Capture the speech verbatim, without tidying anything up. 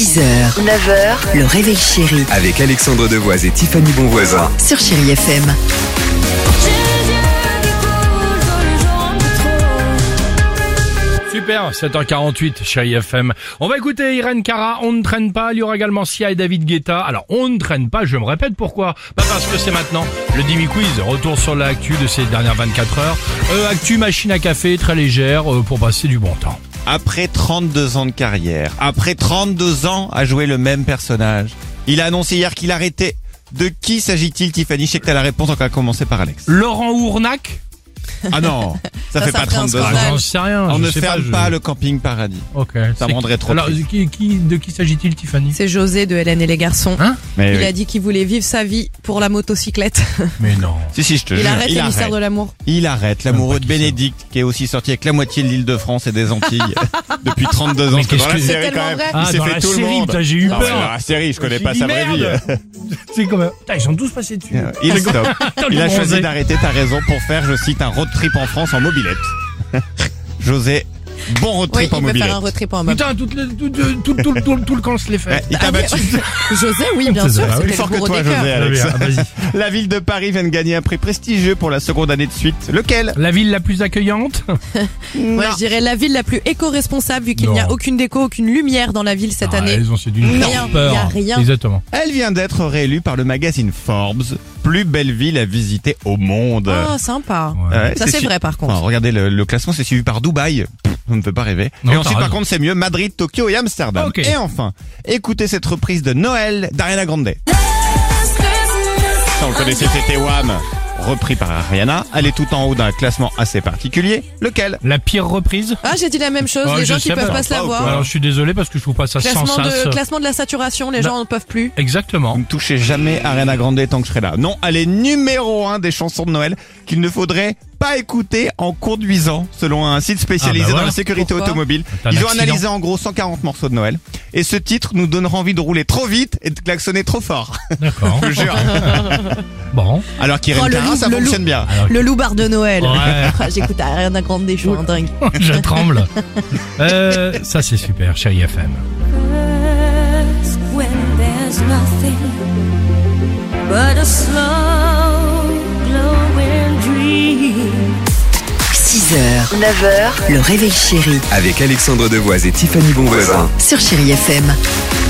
six heures, neuf heures, le réveil chéri Avec Alexandre Devoise et Tiffany Bonvoisin. sur Chéri F M. Super, sept heures quarante-huit, Chéri F M. On va écouter Irène Cara, On ne traîne pas. Il y aura également Sia et David Guetta. Alors, on ne traîne pas, je me répète, pourquoi? Bah parce que c'est maintenant le Dimi Quiz. Retour sur l'actu de ces dernières vingt-quatre heures. Euh, actu machine à café, très légère, euh, pour passer du bon temps. Après trente-deux ans de carrière, après trente-deux ans à jouer le même personnage, il a annoncé hier qu'il arrêtait. De qui s'agit-il, Tiffany? Je sais que t'as la réponse, on va commencer par Alex. Laurent Ournac? Ah non, ça, Ça, fait ça pas ferait un trente-deux ans. scandale. J'en sais rien. On je ne sais ferme je- pas le camping paradis. Ok. Ça C'est- me rendrait trop Alors, triste. qui, qui, de qui s'agit-il, Tiffany? C'est José de Hélène et les garçons. Hein? Mais Il oui. a dit qu'il voulait vivre sa vie pour la motocyclette. Mais non. Si, si, je te Il jure. arrête il les mystères arrête. de l'amour. Il arrête. L'amoureux Même de pas qui Bénédicte, qui est aussi sorti avec la moitié de l'île de France et des Antilles depuis trente-deux ans. Mais Parce que dans qu'est-ce la que- série, C'est quand tellement même, vrai. il Ah, s'est dans fait la tout le série, monde. putain, j'ai eu Ah ouais, peur. dans la série, je connais J'ai pas dit sa vraie vie. merde. C'est quand même. Putain, ils sont tous passés dessus. Il stop. Il a bronzé. choisi d'arrêter, t'as raison, pour faire, je cite, un road trip en France en mobilette. José, bon road Oui, trip en il veut mobilette. faire un road trip en mode. Putain, tout, le- tout, tout, tout, tout, tout, tout le camp se l'est fait. Ouais, il t'a Ah, battu. mais- José, oui, bien C'est sûr, ça, c'était Plus fort le que bourreau toi, des cœurs. José, Très Alex. bien, vas-y. La ville de Paris vient de gagner un prix prestigieux pour la seconde année de suite. Lequel? La ville la plus accueillante? Moi, je dirais la ville la plus éco-responsable, vu qu'il Non. n'y a aucune déco, aucune lumière dans la ville cette Ah, année. Ils ont c'est d'une Rien, peur. y a rien. Exactement. Elle vient d'être réélue par le magazine Forbes, plus belle ville à visiter au monde. Oh, sympa. Ouais. Ouais, Ça, c'est su- vrai, par contre. Enfin, regardez, le, le classement, c'est suivi par Dubaï. Pff, on ne peut pas rêver. Non, et t'as ensuite, par raison. contre, c'est mieux, Madrid, Tokyo et Amsterdam. Ok. Et enfin, écoutez cette reprise de Noël d'Ariana Grande. Ça, on le connaissait, c'était Wham, repris par Ariana. Elle est tout en haut d'un classement assez particulier. Lequel? La pire reprise? Ah, j'ai dit la même chose, Oh, les je gens qui sais peuvent pas. pas se la Pas ou voir. quoi Alors je suis désolé parce que je trouve pas ça sans Classement sas. de, classement de la saturation, les Bah- gens ne peuvent plus. Exactement. Ne touchez jamais Ariana Grande tant que je serai là. Non, elle est numéro un des chansons de Noël qu'il ne faudrait pas écouter en conduisant, selon un site spécialisé Ah bah voilà. dans la sécurité Pourquoi automobile. T'as un Ils ont accident. analysé en gros cent quarante morceaux de Noël. Et ce titre nous donnera envie de rouler trop vite et de klaxonner trop fort. D'accord. Je vous jure. Bon. Alors qu'Irène Oh, le Cara, loup, ça le fonctionne loup. bien. Alors, Le loup-bar de Noël. Ouais. Ah, J'écoute Ariana Grande, je suis un dingue. je tremble. Euh, ça c'est super, Chéri F M. When there's nothing but a slow glowing dream. six heures, neuf heures, le réveil chéri Avec Alexandre Devoise et Tiffany Bonvoisin. sur Chéri F M.